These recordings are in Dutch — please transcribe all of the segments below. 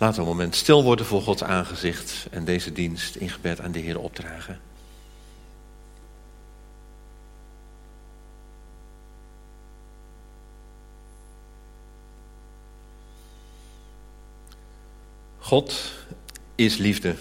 Laten we een moment stil worden voor Gods aangezicht en deze dienst in gebed aan de Heer opdragen. God is liefde.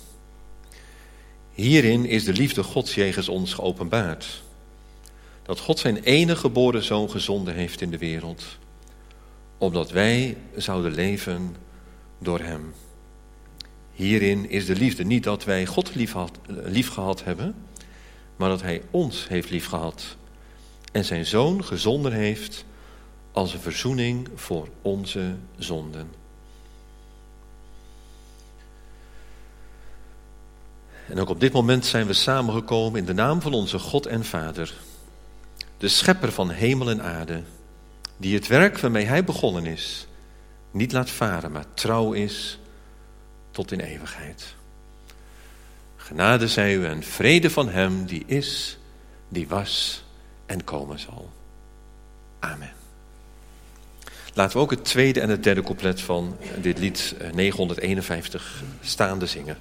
Hierin is de liefde Gods jegens ons geopenbaard. Dat God zijn enige geboren zoon gezonden heeft in de wereld, opdat wij zouden leven door hem. Hierin is de liefde niet dat wij God lief gehad hebben, maar dat hij ons heeft lief gehad en zijn zoon gezonden heeft als een verzoening voor onze zonden. En ook op dit moment zijn we samengekomen in de naam van onze God en Vader, de schepper van hemel en aarde, die het werk waarmee hij begonnen is, niet laat varen, maar trouw is tot in eeuwigheid. Genade zij u en vrede van hem die is, die was en komen zal. Amen. Laten we ook het tweede en het derde couplet van dit lied 951 staande zingen.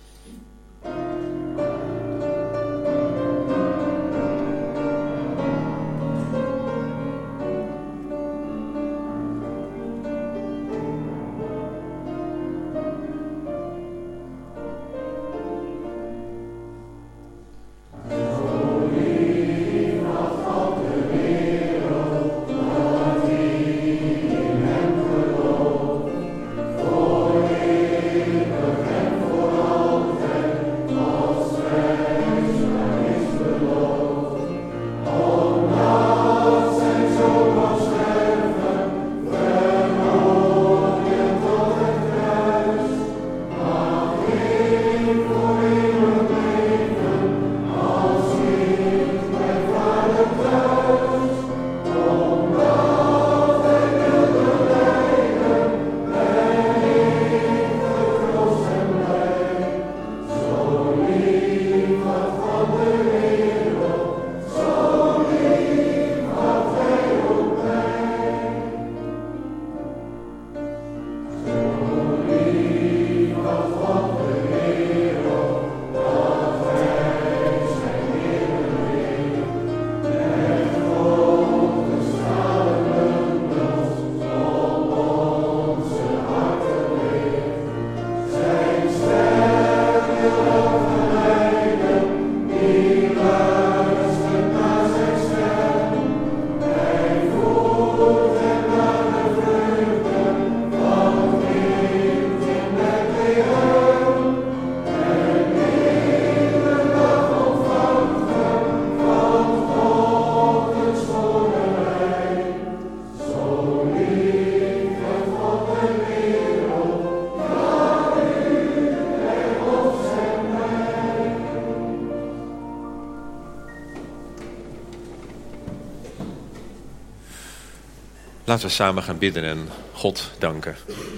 Laten we samen gaan bidden en God danken.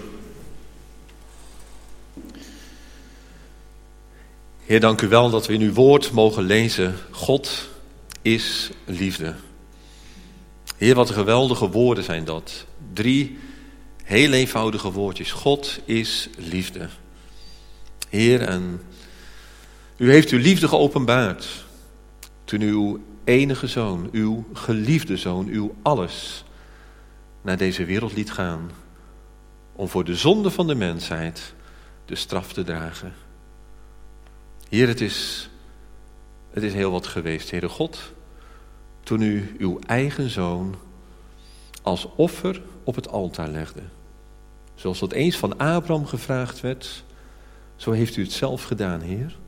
Heer, dank u wel dat we in uw woord mogen lezen. God is liefde. Heer, wat geweldige woorden zijn dat. 3 heel eenvoudige woordjes. God is liefde. Heer, en u heeft uw liefde geopenbaard. Toen uw enige zoon, uw geliefde zoon, uw alles naar deze wereld liet gaan, om voor de zonde van de mensheid de straf te dragen. Heer, het is heel wat geweest, Heere God, toen u uw eigen zoon als offer op het altaar legde. Zoals dat eens van Abraham gevraagd werd, zo heeft u het zelf gedaan, Heer.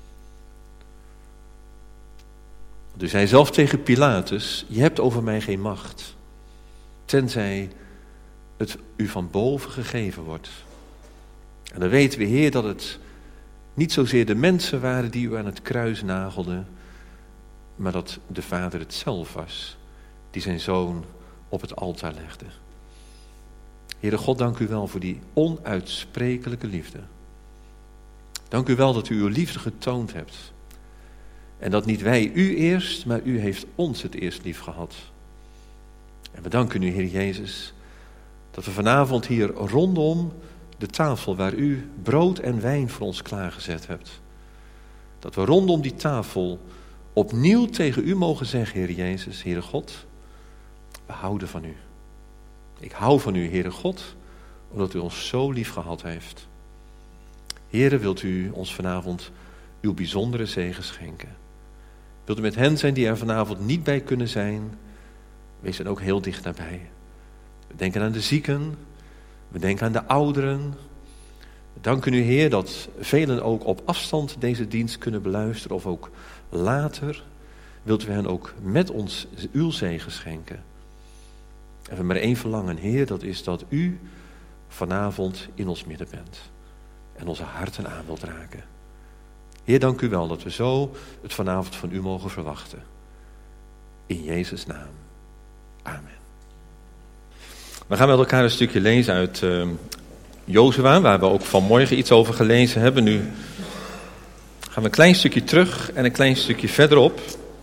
Dus hij zelf tegen Pilatus, je hebt over mij geen macht, tenzij het u van boven gegeven wordt. En dan weten we, Heer, dat het niet zozeer de mensen waren die u aan het kruis nagelden, maar dat de Vader het zelf was, die zijn zoon op het altaar legde. Heere God, dank u wel voor die onuitsprekelijke liefde. Dank u wel dat u uw liefde getoond hebt. En dat niet wij u eerst, maar u heeft ons het eerst lief gehad. En we danken u, Heer Jezus, dat we vanavond hier rondom de tafel waar u brood en wijn voor ons klaargezet hebt. Dat we rondom die tafel opnieuw tegen u mogen zeggen, Heer Jezus, Heere God, we houden van u. Ik hou van u, Heere God, omdat u ons zo lief gehad heeft. Heere, wilt u ons vanavond uw bijzondere zegen schenken. Wilt u met hen zijn die er vanavond niet bij kunnen zijn, wees dan ook heel dicht nabij. We denken aan de zieken, we denken aan de ouderen. We danken u, Heer, dat velen ook op afstand deze dienst kunnen beluisteren of ook later. Wilt u hen ook met ons uw zegen schenken. En we hebben maar één verlangen, Heer, dat is dat u vanavond in ons midden bent. En onze harten aan wilt raken. Heer, dank u wel dat we zo het vanavond van u mogen verwachten. In Jezus' naam. Amen. We gaan met elkaar een stukje lezen uit Jozua, waar we ook vanmorgen iets over gelezen hebben. Nu gaan we een klein stukje terug en een klein stukje verderop.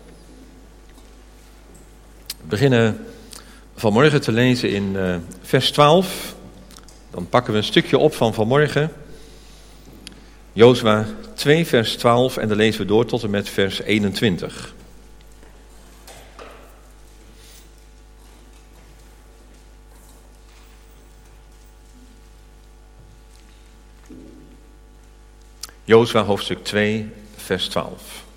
We beginnen vanmorgen te lezen in vers 12. Dan pakken we een stukje op van vanmorgen. Jozua 2 vers 12 en dan lezen we door tot en met vers 21. Jozua hoofdstuk 2 vers 12.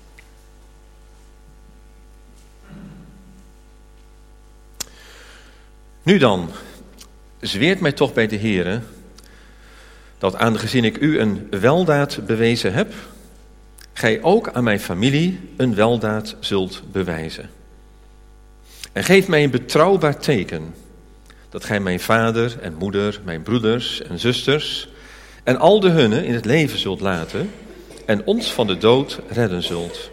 Nu dan, zweert mij toch bij de Heere, dat aangezien ik u een weldaad bewezen heb, gij ook aan mijn familie een weldaad zult bewijzen. En geef mij een betrouwbaar teken, dat gij mijn vader en moeder, mijn broeders en zusters en al de hunne in het leven zult laten en ons van de dood redden zult.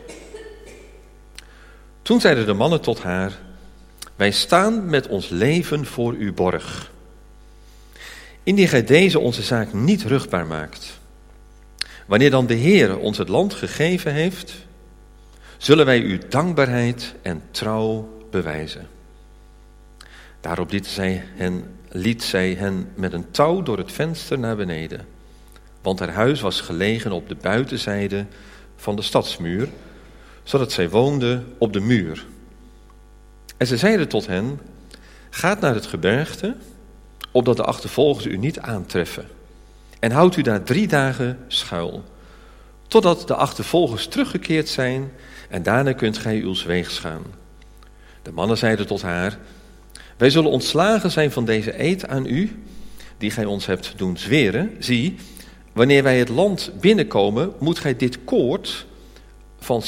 Toen zeiden de mannen tot haar, wij staan met ons leven voor u borg. Indien gij deze onze zaak niet ruchtbaar maakt, wanneer dan de Heer ons het land gegeven heeft, zullen wij u dankbaarheid en trouw bewijzen. Daarop liet zij hen met een touw door het venster naar beneden, want haar huis was gelegen op de buitenzijde van de stadsmuur, zodat zij woonde op de muur. En ze zeiden tot hen, gaat naar het gebergte, opdat de achtervolgers u niet aantreffen. En houdt u daar 3 dagen schuil, totdat de achtervolgers teruggekeerd zijn, en daarna kunt gij uw weegs gaan. De mannen zeiden tot haar, wij zullen ontslagen zijn van deze eed aan u, die gij ons hebt doen zweren. Zie, wanneer wij het land binnenkomen, moet gij dit koord van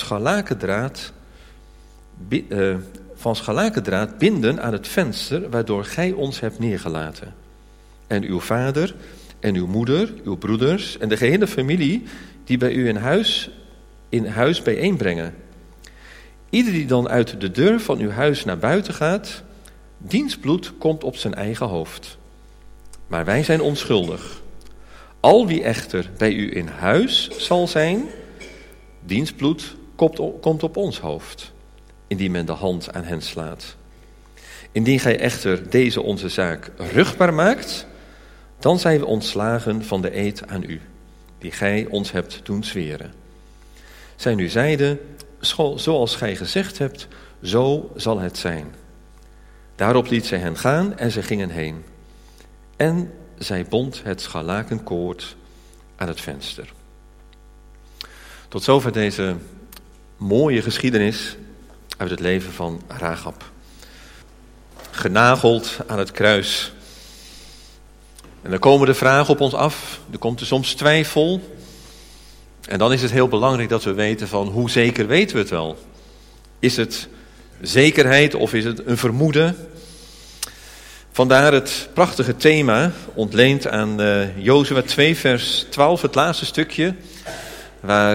scharlakendraad binden aan het venster, waardoor gij ons hebt neergelaten. En uw vader en uw moeder, uw broeders en de gehele familie die bij u in huis bijeenbrengen. Ieder die dan uit de deur van uw huis naar buiten gaat, diens bloed komt op zijn eigen hoofd. Maar wij zijn onschuldig. Al wie echter bij u in huis zal zijn, diens bloed komt op ons hoofd, indien men de hand aan hen slaat. Indien gij echter deze onze zaak ruchtbaar maakt, dan zijn we ontslagen van de eed aan u, die gij ons hebt doen zweren. Zij nu zeiden, zoals gij gezegd hebt, zo zal het zijn. Daarop liet zij hen gaan en zij gingen heen. En zij bond het scharlakenkoord aan het venster. Tot zover deze mooie geschiedenis uit het leven van Rahab. Genageld aan het kruis. En dan komen de vragen op ons af. Er komt er soms twijfel. En dan is het heel belangrijk dat we weten van hoe zeker weten we het wel. Is het zekerheid of is het een vermoeden? Vandaar het prachtige thema, ontleend aan Jozua 2 vers 12, het laatste stukje, waar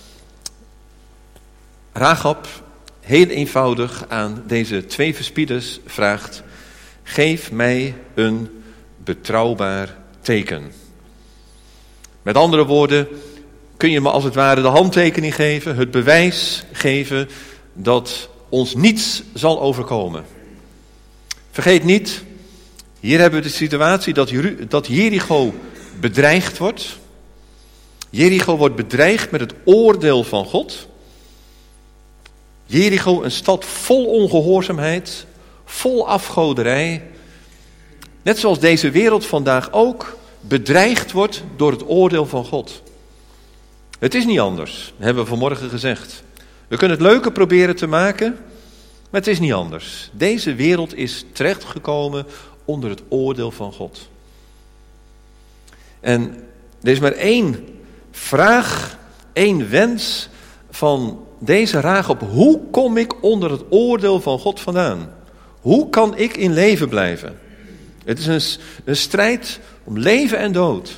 Rahab heel eenvoudig aan deze 2 verspieders vraagt, geef mij een betrouwbaar teken. Met andere woorden, kun je me als het ware de handtekening geven, het bewijs geven dat ons niets zal overkomen. Vergeet niet, hier hebben we de situatie dat Jericho bedreigd wordt. Jericho wordt bedreigd met het oordeel van God. Jericho, een stad vol ongehoorzaamheid, vol afgoderij. Net zoals deze wereld vandaag ook bedreigd wordt door het oordeel van God. Het is niet anders, hebben we vanmorgen gezegd. We kunnen het leuker proberen te maken, maar het is niet anders. Deze wereld is terechtgekomen onder het oordeel van God. En er is maar één vraag, één wens van deze Rachab. Hoe kom ik onder het oordeel van God vandaan? Hoe kan ik in leven blijven? Het is een strijd om leven en dood.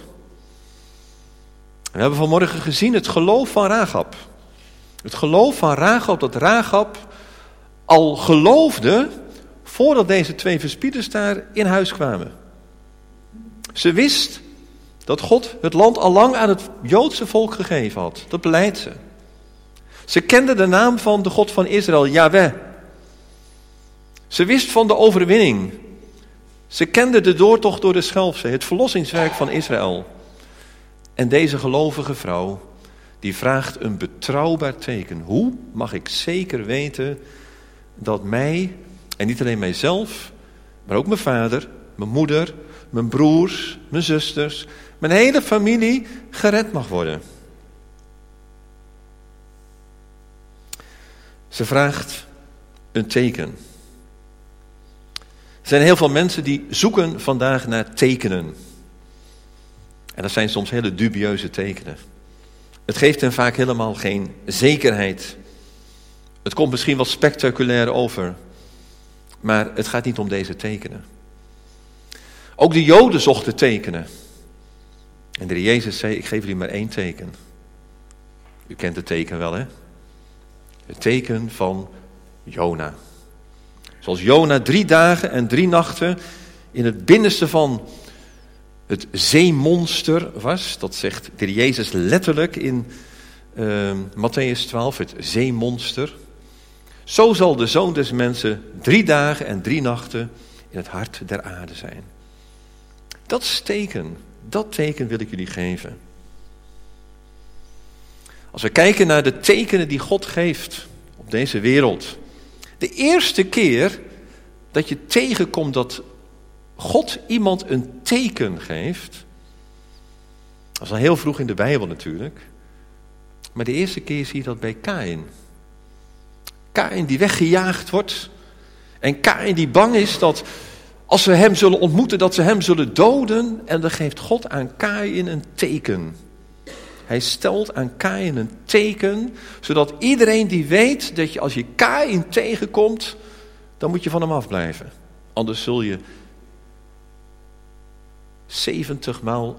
We hebben vanmorgen gezien het geloof van Rachab. Het geloof van Rachab, dat Rachab al geloofde voordat deze twee verspieders daar in huis kwamen. Ze wist dat God het land al lang aan het Joodse volk gegeven had. Dat beleidt ze. Ze kende de naam van de God van Israël, Yahweh. Ze wist van de overwinning. Ze kende de doortocht door de Schelfzee, het verlossingswerk van Israël. En deze gelovige vrouw, die vraagt een betrouwbaar teken. Hoe mag ik zeker weten dat mij, en niet alleen mijzelf, maar ook mijn vader, mijn moeder, mijn broers, mijn zusters, mijn hele familie gered mag worden? Ze vraagt een teken. Er zijn heel veel mensen die zoeken vandaag naar tekenen. En dat zijn soms hele dubieuze tekenen. Het geeft hen vaak helemaal geen zekerheid. Het komt misschien wat spectaculair over. Maar het gaat niet om deze tekenen. Ook de Joden zochten tekenen. En de Heer Jezus zei, ik geef jullie maar één teken. U kent het teken wel, hè? Het teken van Jona. Zoals Jona 3 dagen en 3 nachten in het binnenste van het zeemonster was. Dat zegt de Heer Jezus letterlijk in Mattheüs 12, het zeemonster. Zo zal de Zoon des Mensen 3 dagen en 3 nachten in het hart der aarde zijn. Dat teken wil ik jullie geven. Als we kijken naar de tekenen die God geeft op deze wereld. De eerste keer dat je tegenkomt dat God iemand een teken geeft. Dat is al heel vroeg in de Bijbel natuurlijk. Maar de eerste keer zie je dat bij Kaïn. Kaïn die weggejaagd wordt. En Kaïn die bang is dat als ze hem zullen ontmoeten, dat ze hem zullen doden. En dan geeft God aan Kaïn een teken. Hij stelt aan Kaïn een teken, zodat iedereen die weet dat je als je Kaïn tegenkomt, dan moet je van hem afblijven. Anders zul je 70 maal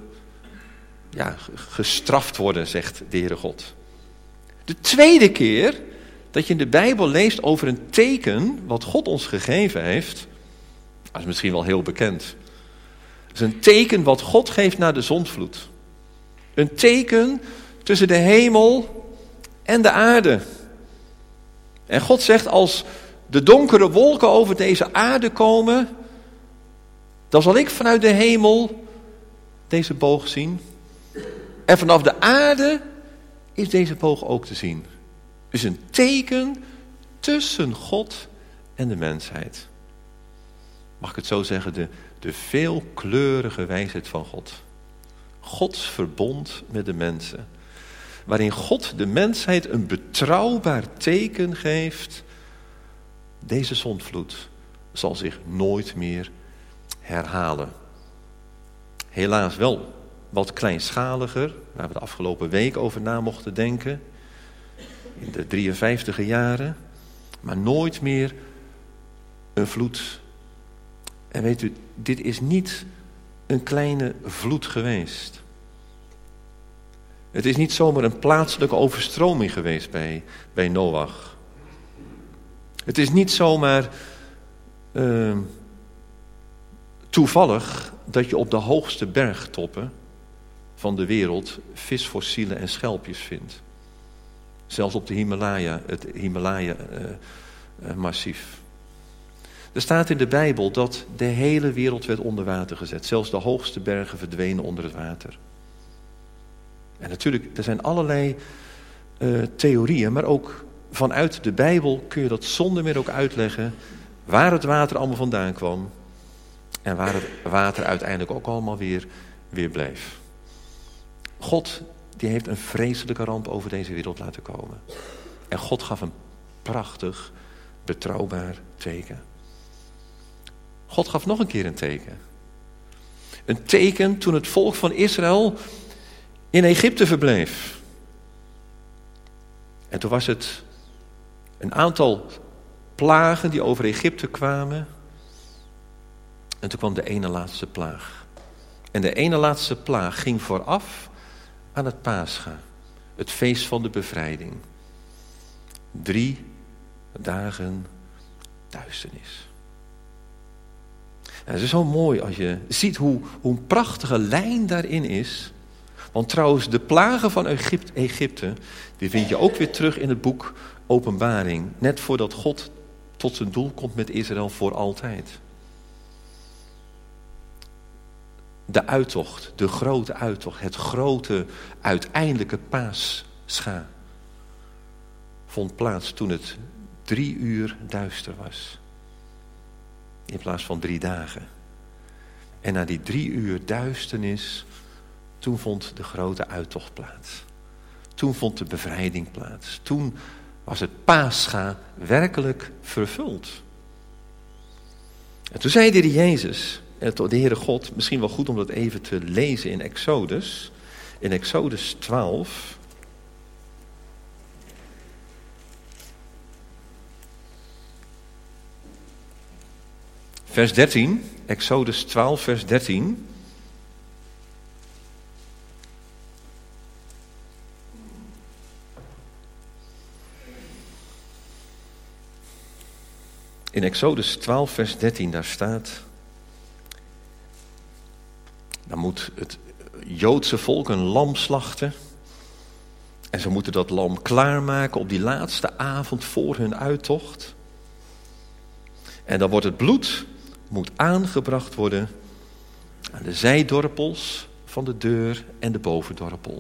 gestraft worden, zegt de Heere God. De tweede keer dat je in de Bijbel leest over een teken wat God ons gegeven heeft, dat is misschien wel heel bekend. Het is een teken wat God geeft na de zondvloed. Een teken tussen de hemel en de aarde. En God zegt, als de donkere wolken over deze aarde komen, dan zal ik vanuit de hemel deze boog zien. En vanaf de aarde is deze boog ook te zien. Dus een teken tussen God en de mensheid. Mag ik het zo zeggen, de veelkleurige wijsheid van God. Gods verbond met de mensen. Waarin God de mensheid een betrouwbaar teken geeft. Deze zondvloed zal zich nooit meer herhalen. Helaas wel wat kleinschaliger, waar we de afgelopen week over na mochten denken. In de 53e jaren. Maar nooit meer een vloed. En weet u, dit is niet een kleine vloed geweest. Het is niet zomaar een plaatselijke overstroming geweest bij Noach. Het is niet zomaar toevallig dat je op de hoogste bergtoppen van de wereld visfossielen en schelpjes vindt. Zelfs op de Himalaya, het Himalaya-massief. Er staat in de Bijbel dat de hele wereld werd onder water gezet. Zelfs de hoogste bergen verdwenen onder het water. En natuurlijk, er zijn allerlei theorieën, maar ook vanuit de Bijbel kun je dat zonder meer ook uitleggen waar het water allemaal vandaan kwam en waar het water uiteindelijk ook allemaal weer bleef. God, die heeft een vreselijke ramp over deze wereld laten komen. En God gaf een prachtig, betrouwbaar teken. God gaf nog een keer een teken. Een teken toen het volk van Israël in Egypte verbleef. En toen was het een aantal plagen die over Egypte kwamen. En toen kwam de ene laatste plaag. En de ene laatste plaag ging vooraf aan het Pascha. Het feest van de bevrijding. 3 dagen duisternis. En het is zo mooi als je ziet hoe een prachtige lijn daarin is. Want trouwens, de plagen van Egypte, die vind je ook weer terug in het boek Openbaring. Net voordat God tot zijn doel komt met Israël voor altijd. De uittocht, de grote uittocht, het grote uiteindelijke Paascha vond plaats toen het 3 uur duister was. In plaats van 3 dagen. En na die 3 uur duisternis, toen vond de grote uittocht plaats. Toen vond de bevrijding plaats. Toen was het Pascha werkelijk vervuld. En toen zei de Heer Jezus, de Heere God, misschien wel goed om dat even te lezen in Exodus. In Exodus 12. Vers 13, Exodus 12, vers 13. In Exodus 12, vers 13, daar staat: dan moet het Joodse volk een lam slachten. En ze moeten dat lam klaarmaken op die laatste avond voor hun uittocht. En dan wordt het bloed moet aangebracht worden aan de zijdorpels van de deur en de bovendorpel.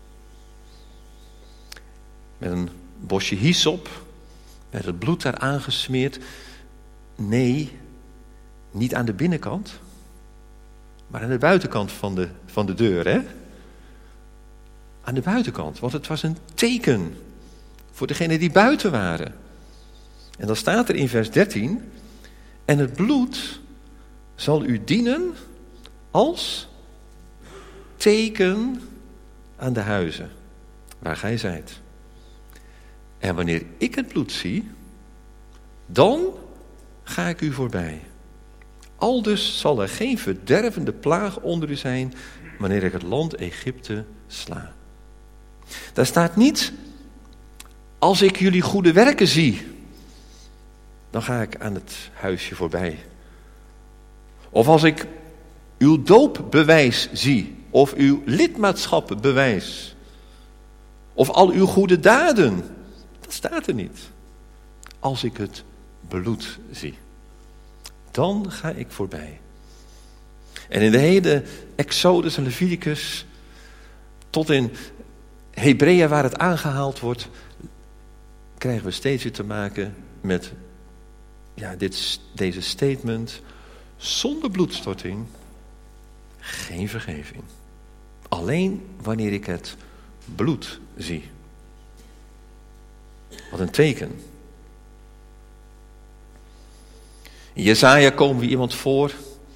Met een bosje hyssop werd het bloed daar aangesmeerd. Nee, niet aan de binnenkant, maar aan de buitenkant van de deur. Hè? Aan de buitenkant, want het was een teken voor degenen die buiten waren. En dan staat er in vers 13... en het bloed zal u dienen als teken aan de huizen waar gij zijt. En wanneer ik het bloed zie, dan ga ik u voorbij. Aldus zal er geen verdervende plaag onder u zijn wanneer ik het land Egypte sla. Daar staat niet, als ik jullie goede werken zie, dan ga ik aan het huisje voorbij. Of als ik uw doopbewijs zie, of uw lidmaatschapbewijs, of al uw goede daden. Dat staat er niet. Als ik het bloed zie, dan ga ik voorbij. En in de hele Exodus en Leviticus, tot in Hebreeën waar het aangehaald wordt, krijgen we steeds weer te maken met deze statement: zonder bloedstorting geen vergeving. Alleen wanneer ik het bloed zie. Wat een teken. In Jesaja komen we iemand voor.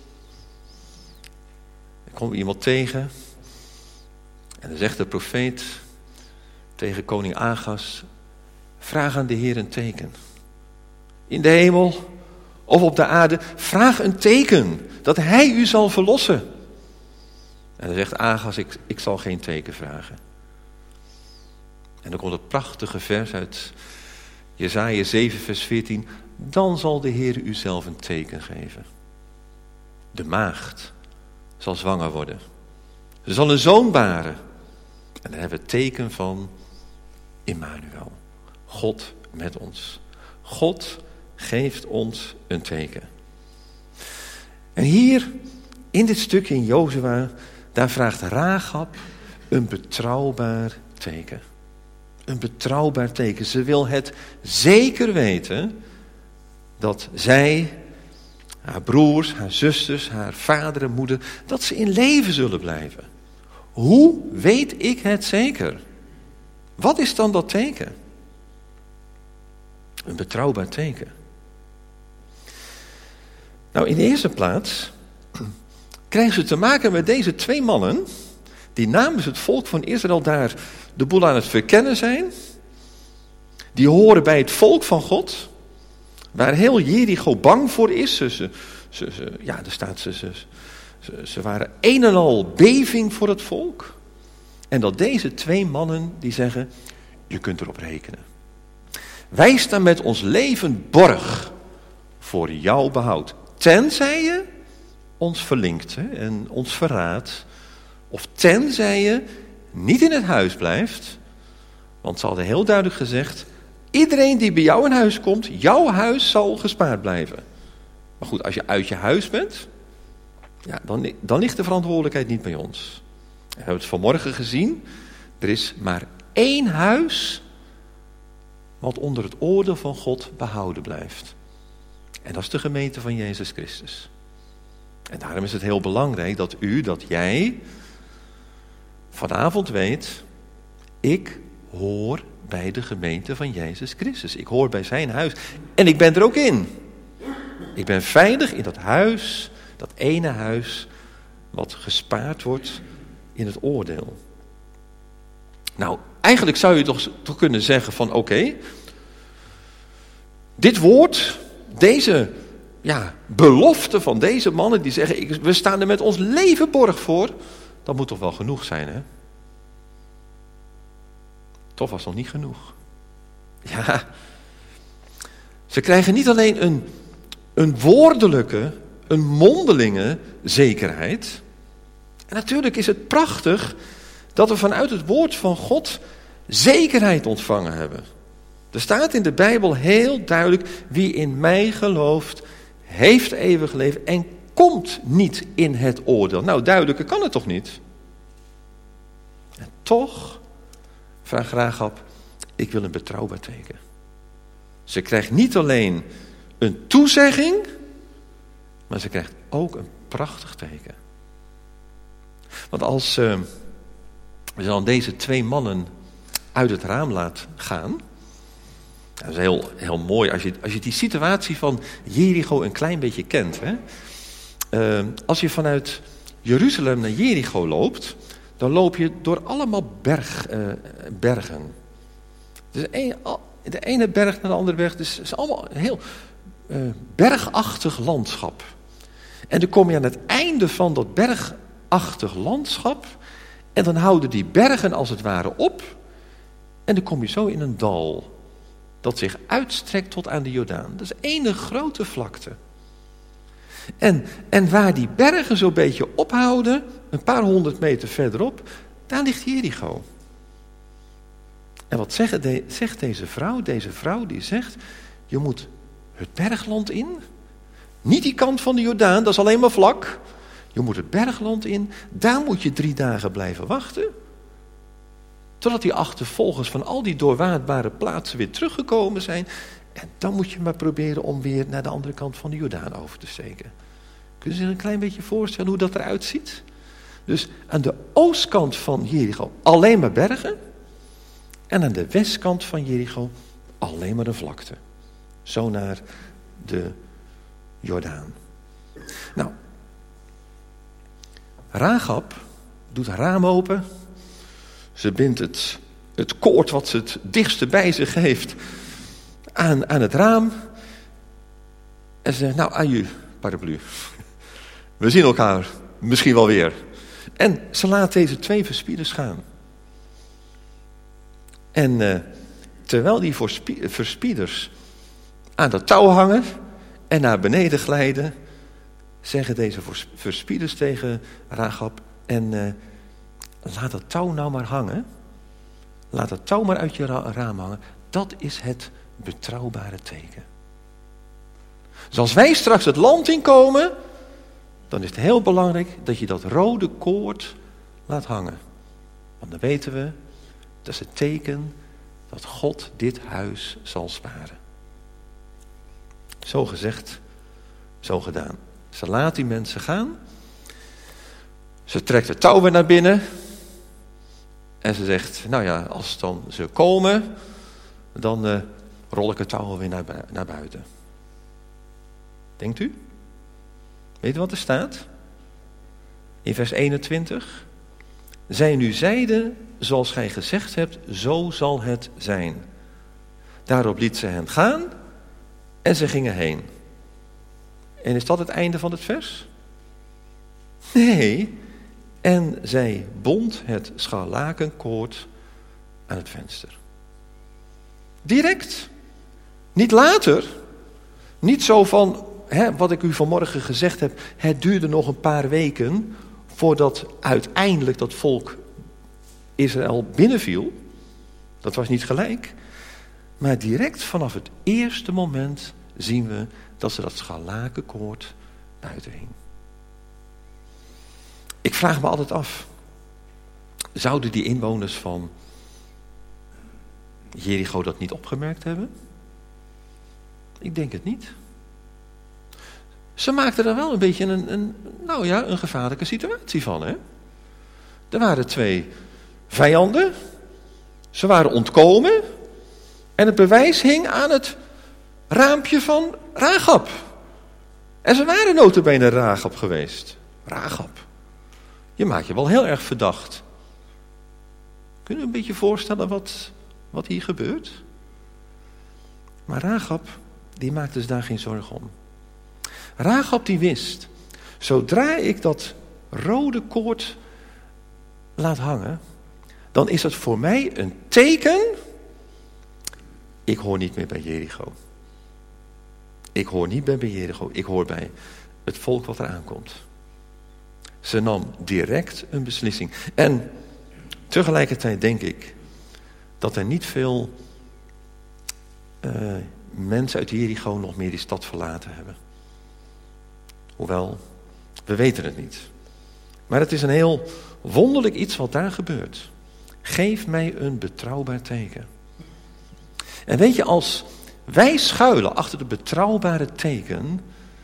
Er komt iemand tegen. En dan zegt de profeet tegen koning Agas: vraag aan de Heer een teken. In de hemel of op de aarde, vraag een teken dat hij u zal verlossen. En dan zegt Agas: ik zal geen teken vragen. En dan komt het prachtige vers uit Jesaja 7 vers 14. Dan zal de Heer u zelf een teken geven. De maagd zal zwanger worden. Ze zal een zoon baren. En dan hebben we het teken van Immanuel. God met ons. God geeft ons een teken. En hier, in dit stukje in Jozua, daar vraagt Rachab een betrouwbaar teken. Een betrouwbaar teken. Ze wil het zeker weten dat zij, haar broers, haar zusters, haar vader en moeder, dat ze in leven zullen blijven. Hoe weet ik het zeker? Wat is dan dat teken? Een betrouwbaar teken. Nou, in de eerste plaats krijgen ze te maken met deze twee mannen die namens het volk van Israël daar de boel aan het verkennen zijn. Die horen bij het volk van God, waar heel Jericho bang voor is. Ze waren een en al beving voor het volk. En dat deze twee mannen die zeggen, je kunt erop rekenen. Wij staan met ons leven borg voor jouw behoud. Tenzij je ons verlinkt en ons verraadt. Of tenzij je niet in het huis blijft. Want ze hadden heel duidelijk gezegd, iedereen die bij jou in huis komt, jouw huis zal gespaard blijven. Maar goed, als je uit je huis bent, ja, dan ligt de verantwoordelijkheid niet bij ons. We hebben het vanmorgen gezien. Er is maar één huis wat onder het oordeel van God behouden blijft. En dat is de gemeente van Jezus Christus. En daarom is het heel belangrijk dat jij vanavond weet, ik hoor bij de gemeente van Jezus Christus. Ik hoor bij zijn huis. En ik ben er ook in. Ik ben veilig in dat huis, dat ene huis wat gespaard wordt in het oordeel. Nou, eigenlijk zou je toch kunnen zeggen van oké, dit woord, deze belofte van deze mannen die zeggen, we staan er met ons leven borg voor, dat moet toch wel genoeg zijn, hè? Toch was nog niet genoeg. Ja, ze krijgen niet alleen een woordelijke, een mondelinge zekerheid. En natuurlijk is het prachtig dat we vanuit het woord van God zekerheid ontvangen hebben. Er staat in de Bijbel heel duidelijk, wie in mij gelooft, heeft eeuwig leven en komt niet in het oordeel. Nou, duidelijker kan het toch niet? En toch vraagt Rachab, ik wil een betrouwbaar teken. Ze krijgt niet alleen een toezegging, maar ze krijgt ook een prachtig teken. Want als ze dan deze twee mannen uit het raam laat gaan, dat is heel, heel mooi als je die situatie van Jericho een klein beetje kent. Hè? Als je vanuit Jeruzalem naar Jericho loopt, dan loop je door allemaal bergen. Dus de ene berg naar de andere berg, dus het is allemaal een heel bergachtig landschap. En dan kom je aan het einde van dat bergachtig landschap en dan houden die bergen als het ware op en dan kom je zo in een dal dat zich uitstrekt tot aan de Jordaan. Dat is één grote vlakte. En waar die bergen zo'n beetje ophouden, een paar 100 meter verderop, daar ligt Jericho. En wat zegt deze vrouw? Deze vrouw die zegt, je moet het bergland in. Niet die kant van de Jordaan, dat is alleen maar vlak. Je moet het bergland in, daar moet je 3 dagen blijven wachten. Totdat die achtervolgers van al die doorwaadbare plaatsen weer teruggekomen zijn. En dan moet je maar proberen om weer naar de andere kant van de Jordaan over te steken. Kun je zich een klein beetje voorstellen hoe dat eruit ziet? Dus aan de oostkant van Jericho alleen maar bergen. En aan de westkant van Jericho alleen maar een vlakte. Zo naar de Jordaan. Nou, Rachab doet haar raam open. Ze bindt het koord wat ze het dichtste bij zich heeft aan het raam. En ze zegt, nou, aju, paraplu. We zien elkaar misschien wel weer. En ze laat deze 2 verspieders gaan. En terwijl die verspieders aan dat touw hangen en naar beneden glijden, zeggen deze verspieders tegen Rachab, en laat dat touw nou maar hangen. Laat dat touw maar uit je raam hangen. Dat is het betrouwbare teken. Dus als wij straks het land inkomen, dan is het heel belangrijk dat je dat rode koord laat hangen. Want dan weten we, dat is het teken dat God dit huis zal sparen. Zo gezegd, zo gedaan. Ze laat die mensen gaan. Ze trekt het touw weer naar binnen. En ze zegt, nou ja, als dan ze komen, dan rol ik het touw weer naar buiten. Denkt u? Weet u wat er staat? In vers 21. Zij nu zeiden, zoals gij gezegd hebt, zo zal het zijn. Daarop liet ze hen gaan en ze gingen heen. En is dat het einde van het vers? Nee. En zij bond het scharlakenkoord aan het venster. Direct. Niet later. Niet zo van, wat ik u vanmorgen gezegd heb, het duurde nog een paar weken voordat uiteindelijk dat volk Israël binnenviel. Dat was niet gelijk. Maar direct vanaf het eerste moment zien we dat ze dat scharlakenkoord buiten hing. Ik vraag me altijd af, zouden die inwoners van Jericho dat niet opgemerkt hebben? Ik denk het niet. Ze maakten er wel een beetje een gevaarlijke situatie van. Hè? Er waren 2 vijanden. Ze waren ontkomen. En het bewijs hing aan het raampje van Rachab. En ze waren nota bene Rachab geweest. Rachab. Je maakt je wel heel erg verdacht. Kun je een beetje voorstellen wat hier gebeurt? Maar Rachab, die maakte zich daar geen zorgen om. Rachab die wist, zodra ik dat rode koord laat hangen, dan is het voor mij een teken, ik hoor niet meer bij Jericho. Ik hoor niet meer bij Jericho, ik hoor bij het volk wat eraan komt. Ze nam direct een beslissing. En tegelijkertijd denk ik dat er niet veel mensen uit Jericho nog meer die stad verlaten hebben. Hoewel, we weten het niet. Maar het is een heel wonderlijk iets wat daar gebeurt. Geef mij een betrouwbaar teken. En weet je, als wij schuilen achter de betrouwbare teken,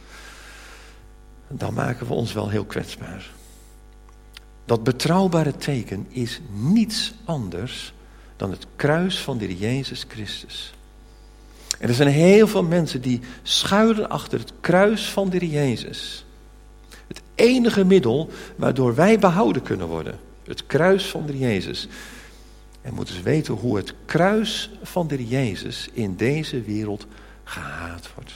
dan maken we ons wel heel kwetsbaar. Dat betrouwbare teken is niets anders dan het kruis van de Heer Jezus Christus. En er zijn heel veel mensen die schuilen achter het kruis van de Heer Jezus. Het enige middel waardoor wij behouden kunnen worden. Het kruis van de Heer Jezus. En moeten ze weten hoe het kruis van de Heer Jezus in deze wereld gehaat wordt.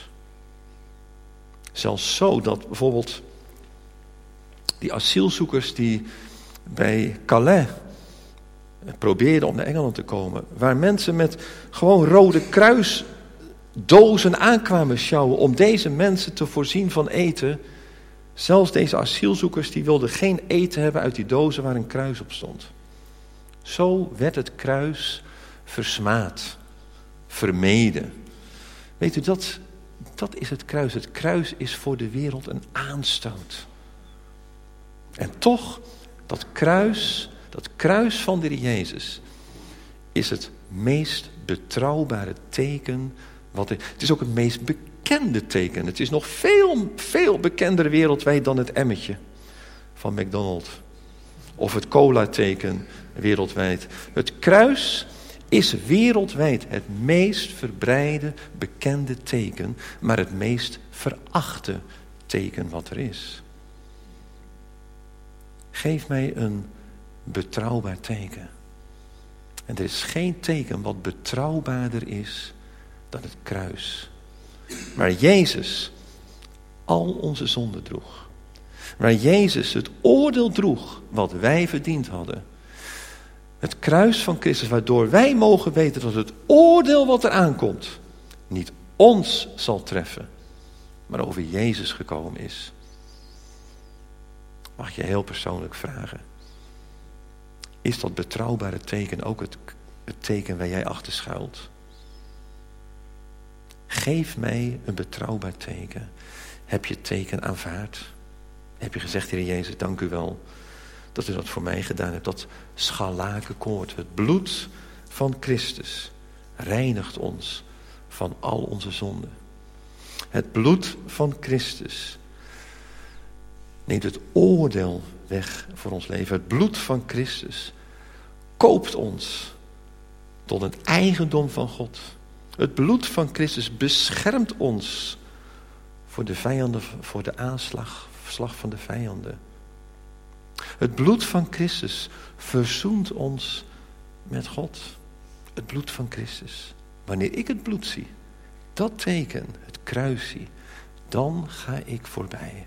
Zelfs zo dat bijvoorbeeld die asielzoekers die bij Calais probeerden om naar Engeland te komen, waar mensen met gewoon rode kruisdozen aankwamen sjouwen om deze mensen te voorzien van eten. Zelfs deze asielzoekers die wilden geen eten hebben uit die dozen waar een kruis op stond. Zo werd het kruis versmaad, vermeden. Weet u, dat is het kruis. Het kruis is voor de wereld een aanstoot. En toch, dat kruis van de Heer Jezus is het meest betrouwbare teken. Het is ook het meest bekende teken. Het is nog veel bekender wereldwijd dan het emmetje van McDonald's. Of het cola-teken wereldwijd. Het kruis is wereldwijd het meest verbreide, bekende teken, maar het meest verachte teken wat er is. Geef mij een betrouwbaar teken. En er is geen teken wat betrouwbaarder is dan het kruis. Waar Jezus al onze zonden droeg. Waar Jezus het oordeel droeg wat wij verdiend hadden. Het kruis van Christus, waardoor wij mogen weten dat het oordeel wat er aankomt niet ons zal treffen, maar over Jezus gekomen is. Mag ik je heel persoonlijk vragen. Is dat betrouwbare teken ook het teken waar jij achter schuilt? Geef mij een betrouwbaar teken. Heb je het teken aanvaard? Heb je gezegd, Heer Jezus, dank u wel dat u dat voor mij gedaan hebt. Dat scharlakenkoord, het bloed van Christus, reinigt ons van al onze zonden. Het bloed van Christus neemt het oordeel weg voor ons leven. Het bloed van Christus koopt ons tot het eigendom van God. Het bloed van Christus beschermt ons voor de vijanden, voor de aanslag van de vijanden. Het bloed van Christus verzoent ons met God. Het bloed van Christus. Wanneer ik het bloed zie, dat teken, het kruis zie, dan ga ik voorbij.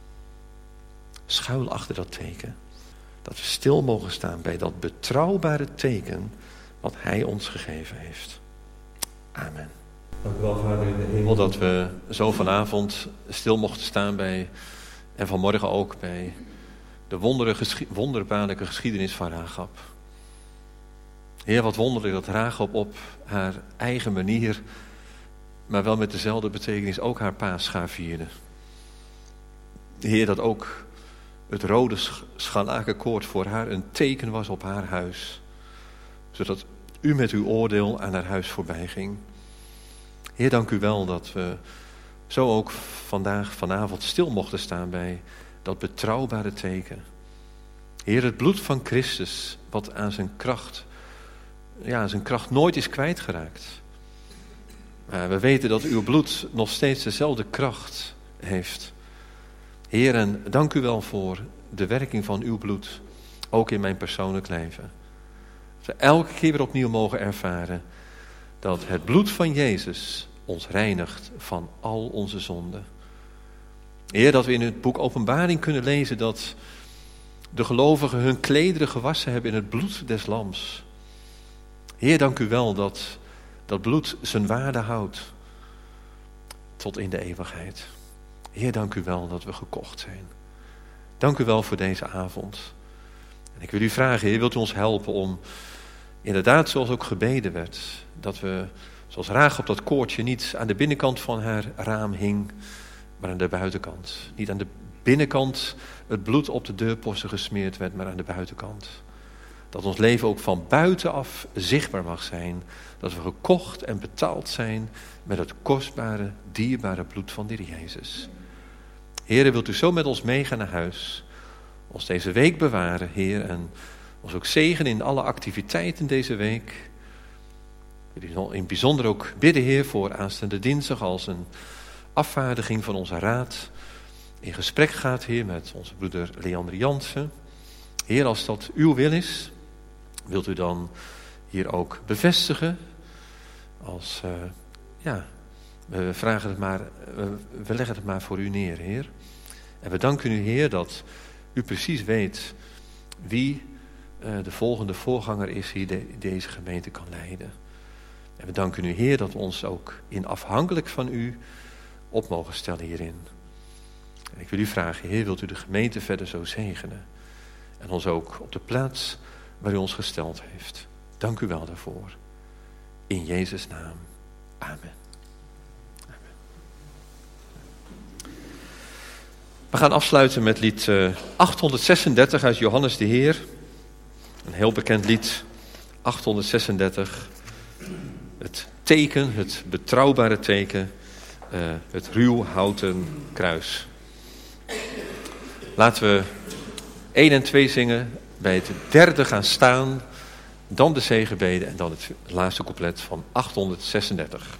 Schuil achter dat teken. Dat we stil mogen staan bij dat betrouwbare teken wat hij ons gegeven heeft. Amen. Dank u wel, Vader in de hemel, dat we zo vanavond stil mochten staan bij, en vanmorgen ook bij de wonderbaarlijke geschiedenis van Rachab. Heer, wat wonderlijk dat Rachab op haar eigen manier, maar wel met dezelfde betekenis, ook haar Paascha vierde. Heer, dat ook het rode scharlakenkoord voor haar een teken was op haar huis. Zodat u met uw oordeel aan haar huis voorbij ging. Heer, dank u wel dat we zo ook vanavond stil mochten staan bij dat betrouwbare teken. Heer, het bloed van Christus, wat aan zijn kracht nooit is kwijtgeraakt. Maar we weten dat uw bloed nog steeds dezelfde kracht heeft. Heer, en dank u wel voor de werking van uw bloed, ook in mijn persoonlijk leven. Dat we elke keer weer opnieuw mogen ervaren dat het bloed van Jezus ons reinigt van al onze zonden. Heer, dat we in het boek Openbaring kunnen lezen dat de gelovigen hun klederen gewassen hebben in het bloed des lams. Heer, dank u wel dat dat bloed zijn waarde houdt tot in de eeuwigheid. Heer, dank u wel dat we gekocht zijn. Dank u wel voor deze avond. En ik wil u vragen, Heer, wilt u ons helpen om inderdaad, zoals ook gebeden werd, dat we, zoals Rachab, dat koordje niet aan de binnenkant van haar raam hing, maar aan de buitenkant. Niet aan de binnenkant het bloed op de deurposten gesmeerd werd, maar aan de buitenkant. Dat ons leven ook van buitenaf zichtbaar mag zijn. Dat we gekocht en betaald zijn met het kostbare, dierbare bloed van de Heer Jezus. Heer, wilt u zo met ons meegaan naar huis? Ons deze week bewaren, Heer, en ons ook zegenen in alle activiteiten deze week. Ik wil in het bijzonder ook bidden, Heer, voor aanstaande dinsdag als een afvaardiging van onze raad in gesprek gaat, Heer, met onze broeder Leander Jansen. Heer, als dat uw wil is, wilt u dan hier ook bevestigen? We vragen het maar, we leggen het maar voor u neer, Heer. En we danken u, Heer, dat u precies weet wie de volgende voorganger is die deze gemeente kan leiden. En we danken u, Heer, dat we ons ook in afhankelijk van u op mogen stellen hierin. En ik wil u vragen, Heer, wilt u de gemeente verder zo zegenen? En ons ook op de plaats waar u ons gesteld heeft. Dank u wel daarvoor. In Jezus' naam. Amen. Amen. We gaan afsluiten met lied 836 uit Johannes de Heer. Een heel bekend lied. 836. Het teken, het betrouwbare teken. Het ruw houten kruis. Laten we 1 en 2 zingen. Bij het derde gaan staan. Dan de zegenbede en dan het laatste couplet van 836.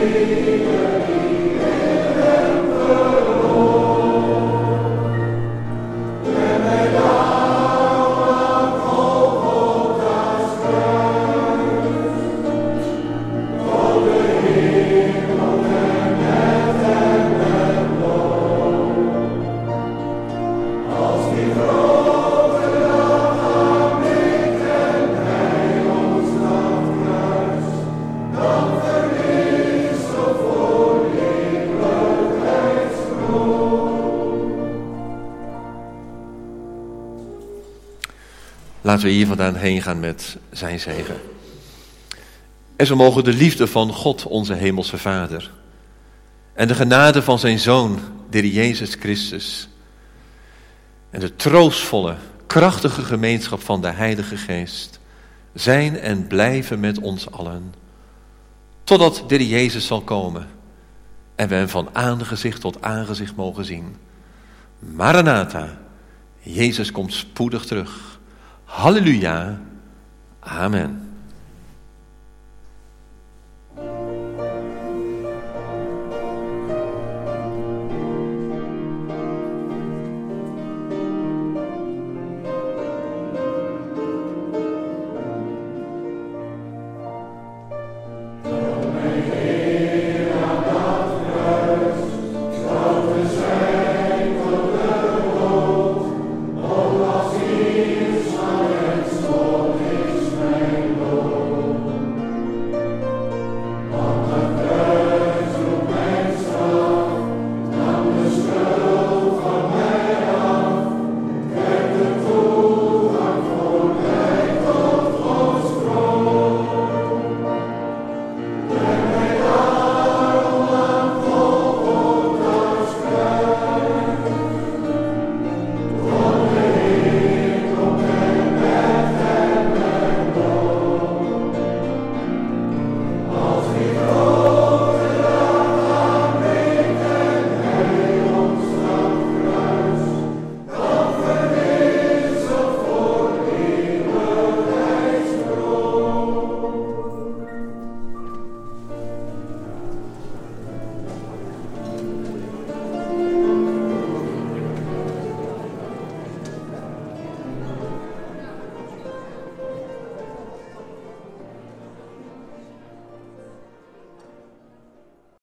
Laten we hier vandaan heen gaan met zijn zegen. En zo mogen de liefde van God, onze hemelse Vader, en de genade van zijn Zoon, de Heer Jezus Christus, en de troostvolle, krachtige gemeenschap van de Heilige Geest zijn en blijven met ons allen, totdat de Heer Jezus zal komen en we hem van aangezicht tot aangezicht mogen zien. Maranatha, Jezus komt spoedig terug. Halleluja. Amen.